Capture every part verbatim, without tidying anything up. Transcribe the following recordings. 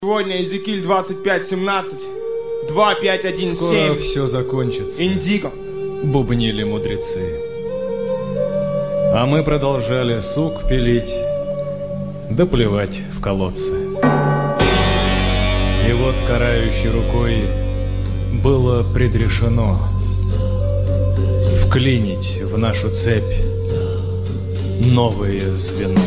Сегодня Иезекииль двадцать пять семнадцать, два пять один семь. Скоро все закончится. Индиго. Бубнили мудрецы. А мы продолжали сук пилить, да плевать в колодцы. И вот карающей рукой было предрешено вклинить в нашу цепь новое звено.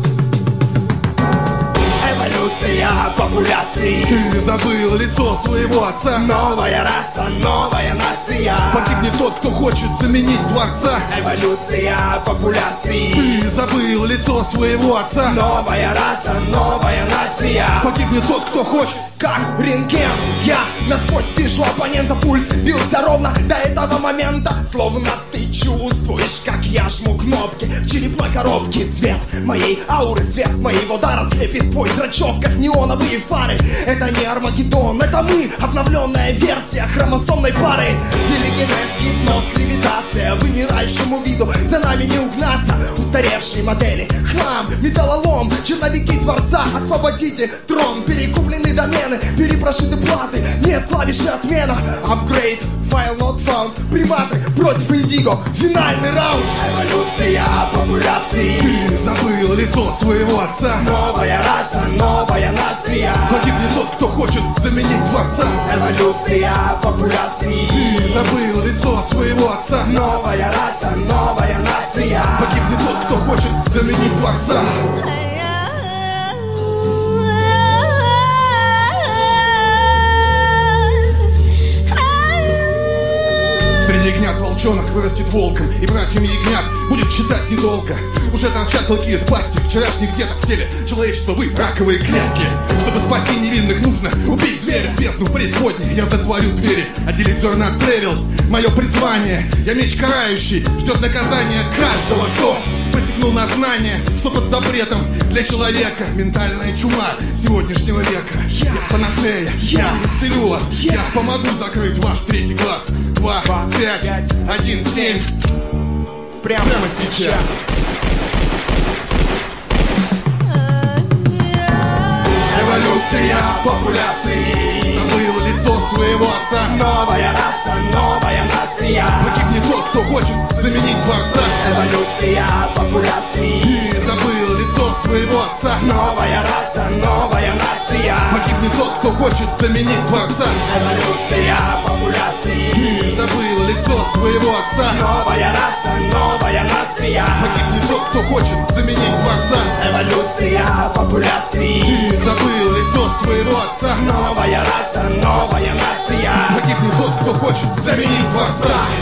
Эволюция популяции. Ты забыл лицо своего отца. Новая раса, новая нация. Погибнет тот, кто хочет заменить Творца. Эволюция популяции. Ты забыл лицо своего отца. Новая раса, новая нация. Погибнет тот, кто хочет. Как рентген, я насквозь вижу оппонента. Пульс бился ровно до этого момента. Словно ты чувствуешь, как я жму кнопки в черепной коробке. Цвет моей ауры, свет моего дара слепит твой зрачок, как неоновые фары. Это не Армагеддон, это мы, обновленная версия хромосомной пары. Телекинез, гипноз, левитация. Вымирающему виду за нами не угнаться. Устаревшие модели, хлам, металлолом, черновики Творца. Освободите трон, перекуплены домены, перепрошиты платы, нет клавиши отмена. Апгрейд, файл not found. Приматы против Индиго, финальный раунд. Эволюция популяции. Ты забыл лицо своего отца. Новая раса, новая нация. Погибнет тот, кто хочет заменить Творца. Эволюция популяции. Ты забыл лицо своего отца. Новая раса, новая нация. Погибнет тот, кто хочет заменить Творца. Среди ягнят волчонок вырастет волком, и братьям ягнят будет считать недолго. Уже торчат клыки из пасти вчерашних деток в теле человечества, вы раковые клетки. Чтобы спасти невинных, нужно убить зверя. В бездну преисподней я затворю двери, отделить зерна от плевел. Мое призвание, я меч карающий, ждет наказания каждого, кто посягнул на знание, что под запретом для человека. Ментальная чума сегодняшнего века. Я панацея, я исцелю вас, я помогу закрыть ваш третий глаз. Два, пять, один, семь. Прямо, Прямо сейчас. Эволюция популяции. Забыл лицо своего отца. Новая раса, новая нация. Погибнет тот, кто хочет заменить Творца. Эволюция популяции. Ты забыл лицо своего отца. Новая раса, новая нация. Погибнет тот, кто хочет заменить Творца. Эволюция популяции. Ты забыл лицо своего отца. Новая раса, новая нация. Погибнет тот, кто хочет заменить Творца. Эволюция популяции. Ты забыл лицо своего отца. Новая раса, новая нация. Погибнет тот, кто хочет заменить Творца.